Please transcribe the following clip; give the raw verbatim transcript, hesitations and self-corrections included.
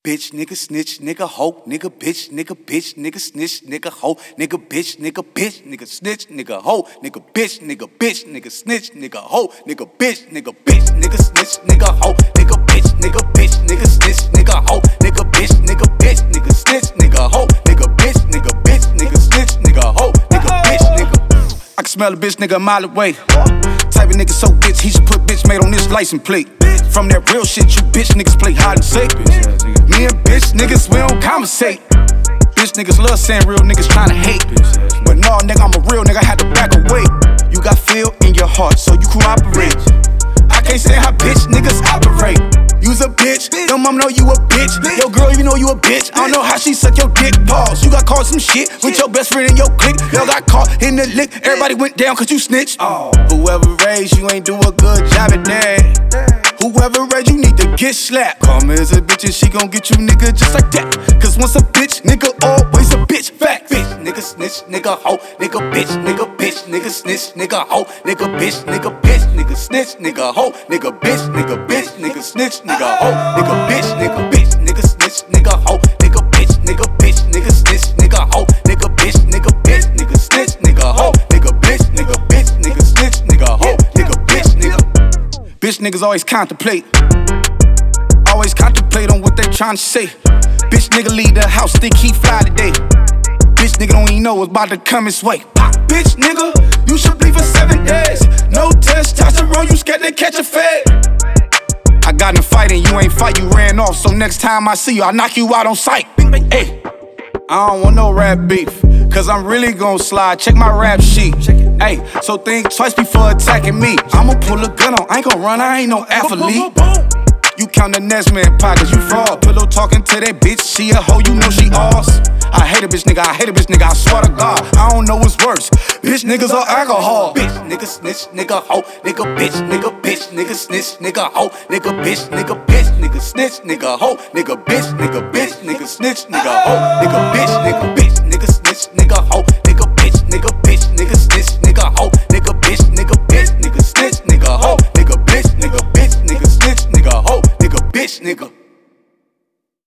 bitch, nigga, snitch, nigga, hoe, nigga, bitch, nigga, bitch, nigga, snitch, nigga, hoe, nigga, bitch, nigga, bitch, nigga, snitch, nigga, hoe, nigga, bitch, nigga, bitch, nigga, snitch, nigga, hoe, nigga, bitch, nigga, bitch, nigga, snitch, nigga, hoe, nigga, bitch, nigga, bitch, nigga, snitch, nigga, hoe, nigga, bitch, nigga, bitch, nigga, snitch, nigga, hoe, nigga, bitch, nigga, bitch, nigga, snitch, nigga, hoe, nigga, bitch, nigga. I can smell a bitch nigga a mile away. Type of nigga so bitch, he should put bitch made on this license plate. From that real shit, you bitch niggas play hide and seek. Me and bitch niggas, we don't conversate. Bitch niggas love saying real niggas tryna hate. But no, nigga, I'm a real nigga, I had to back away. You got feel in your heart, so you cooperate. I can't say how bitch niggas operate. You's a bitch, your mom know you a bitch. Yo girl, you know you a bitch. I don't know how she suck your dick. Pause. You got caught some shit with your best friend in your clique. Y'all got caught in the lick. Everybody went down cause you snitched. Oh. Whoever raised you ain't do a good job at that. Whoever raised you need to get slapped. Call me as a bitch and she gon' get you nigga just like that. Cause once a bitch, nigga always a bitch. Fact. Bitch, nigga, snitch, nigga, hoe, nigga, bitch, nigga, bitch, nigga, snitch, nigga, hoe, nigga, bitch, nigga, bitch, nigga, snitch, nigga, hoe, nigga, bitch, nigga, bitch, nigga, snitch, nigga, hoe, nigga, bitch, nigga, bitch, nigga, snitch, nigga, hoe, nigga, bitch, nigga, bitch, nigga, snitch, nigga, hoe, nigga, bitch, nigga, bitch, nigga, snitch, nigga, hoe, nigga, bitch, nigga, bitch, nigga, snitch, nigga, hoe, nigga, bitch, nigga. Bitch niggas always contemplate. Always contemplate on what they tryna say. Bitch nigga leave the house, think he fly today. Bitch nigga don't even know what's about to come his way. Bitch nigga, you should bleed for seven days. No testosterone, you scared to catch a fade. I got in a fight and you ain't fight, you ran off. So next time I see you, I knock you out on sight. Hey, I don't want no rap beef, cause I'm really gon' slide. Check my rap sheet. Hey, so think twice before attacking me. I'ma pull a gun on, I ain't gon' run, I ain't no athlete. You count the next man pockets, you fraud. Pillow talking to that bitch, she a hoe, you know she ours. I hate a bitch nigga, I hate a bitch nigga, I swear to God. I don't know what's worse, bitch niggas or alcohol. Bitch nigga snitch, nigga hoe, nigga bitch, nigga bitch, nigga snitch, nigga hoe, nigga bitch, nigga bitch, nigga snitch, nigga hoe, nigga bitch, nigga bitch, nigga snitch, nigga hoe, nigga bitch, nigga bitch, nigga